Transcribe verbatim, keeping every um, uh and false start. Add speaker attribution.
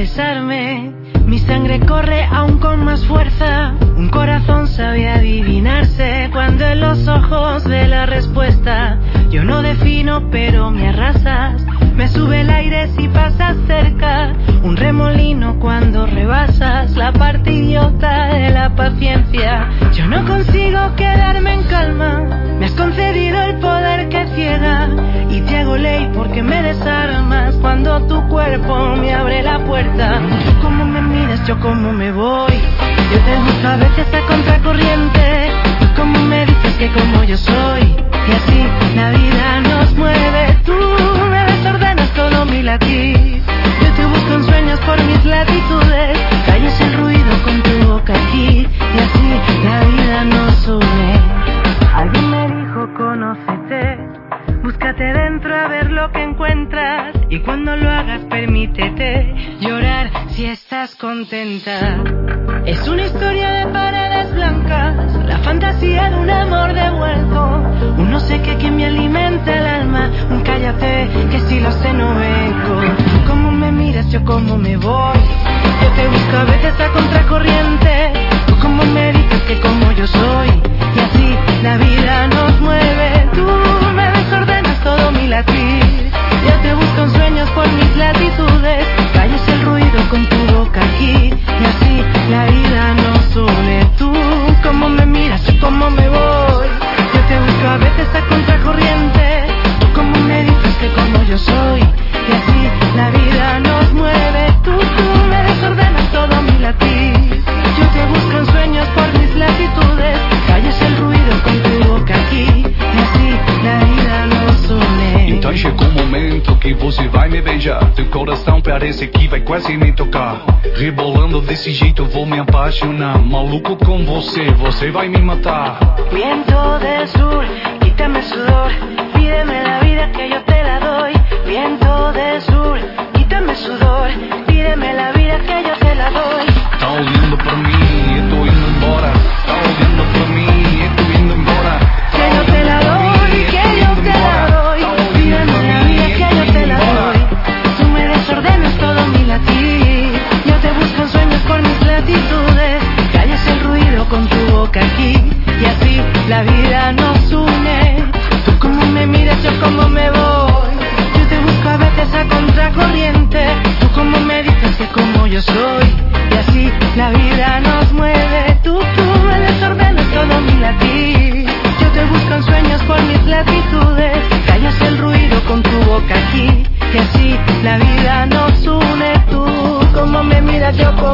Speaker 1: besarme, mi sangre corre aún con más fuerza. Un corazón sabe adivinarse cuando en los ojos de la respuesta yo no defino pero me arrasas. Me sube el aire si pasas cerca, un remolino cuando rebasas la parte idiota de la paciencia. Yo no consigo quedarme en calma, me has concedido el poder que ciega y te hago ley porque me desarmas cuando tu cuerpo me abre la puerta. Tú como me miras, yo como me voy, yo te busco a veces a contracorriente. Tú como me dices que como yo soy, y así la vida nos mueve. Tú me desordenas todo mi latir, yo te busco en sueños por mis latitudes. Calles el ruido con tu boca aquí, y así la vida nos une. Alguien me dijo conócete, búscate dentro a ver lo que encuentras, y cuando lo hagas permítete llorar si estás contenta. Es una historia de paredes blancas, la fantasía de un amor devuelto, un no sé qué que me alimenta el alma, un cállate que si lo sé no vengo. Tú como me miras, yo como me voy, yo te busco a veces a contracorriente. Tú como me dices que como yo soy, y así la vida nos mueve. Tú me desordenas todo mi latir, yo te busco en sueños por mis latitudes. Calles el ruido con tu boca aquí, y así la vida nos une. Tú como me miras, yo como me voy, yo te busco a veces a contracorriente. Tú como me dices que como yo soy, y así la vida nos mueve. Tú, tú me desordenas todo mi latir, yo te busco en sueños por mis latitudes. Calles el ruido con tu boca aquí, e assim na vida nos une.
Speaker 2: Então chegou o momento que você vai me beijar, teu coração parece que vai quase me tocar. Rebolando desse jeito eu vou me apaixonar, maluco com você, você vai me matar.
Speaker 1: Viento del sur, quítame el sudor, pídeme la vida que yo te la doy. Viento del sur, quítame el sudor, pídeme la vida que yo te la doy.
Speaker 2: Tá olhando pra mim, eu tô indo embora. Tá olhando pra mim, eu tô indo embora.
Speaker 1: Que yo te la doy, que yo te la doy, pídeme la vida que yo te la doy. Tú me desordenas todo mi latir, yo te busco en sueños por mis latitudes. Calles el ruido con tu boca aquí, y así la vida nos une. Tú como me miras, yo como me voy, yo te busco a veces a contracorriente. Tú como me dices que como yo soy, y así la vida nos mueve. Tú, tú me desordenas todo mi latir, yo te busco en sueños por mis latitudes. Callas el ruido con tu boca aquí, y así la vida nos une. Tú como me miras, yo como